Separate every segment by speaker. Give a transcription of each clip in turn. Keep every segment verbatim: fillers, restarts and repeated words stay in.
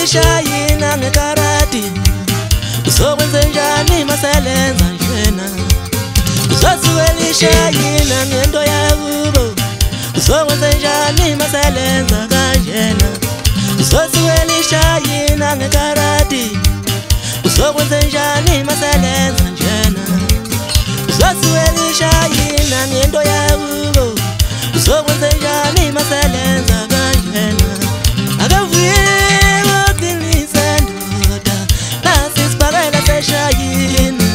Speaker 1: lishayina ngekarati uzokwenzenjani maselenza njena uzosuke lishayina ngento yakubo uzokwenzenjani maselenza kanjena uzosuke lishayina ngekarati uzokwenzenjani maselenza njena uzosuke lishayina ngento yakubo uzokwenzenjani maselenza kanjena akavuyiwe uqinise ndoda nasi sibakela seshayina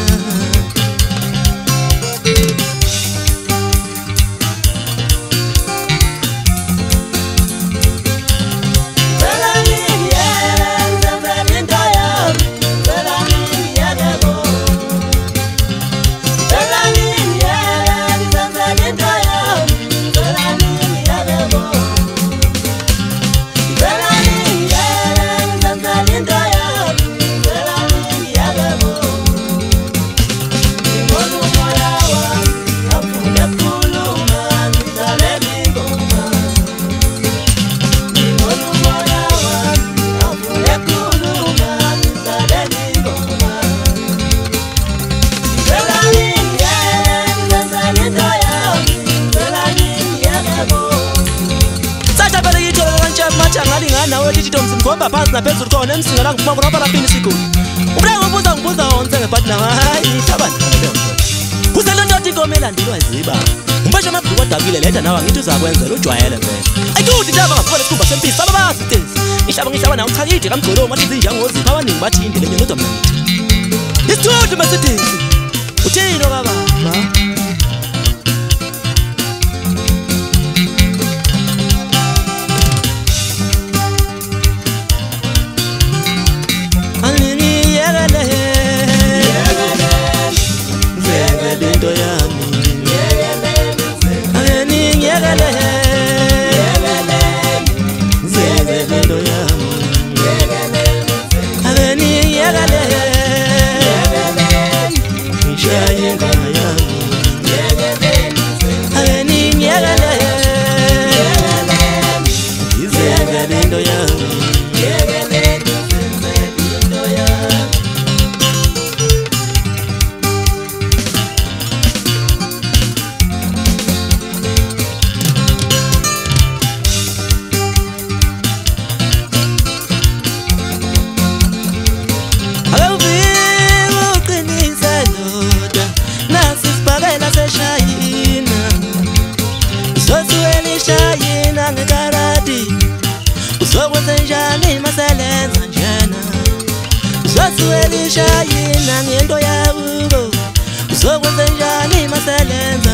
Speaker 1: nawe lithi Tom simkhomba phansi naphezulu khona emsingela ngifuma ngapha lapha isikolo ubule ngobuza ngibuza wonke ngepartner hayi tabani kusele ndothi inkomo elandilwa iziba umbasha amabhuku adabile letha nawe ngithi uzakwenzela ujwayele vele ayikuthi ndaba ngafuna isikhumba sempisi baba bazi things ishaba ngishaba nawo cha yide kamgcolo mathi zinjangozipha abaningi bathi indile nje kodwa mina isithuthi masithisi uthino baba uzokwenzenjani maselenza njena uzosuke lishayina ngento yakubo uzokwenzenjani maselenza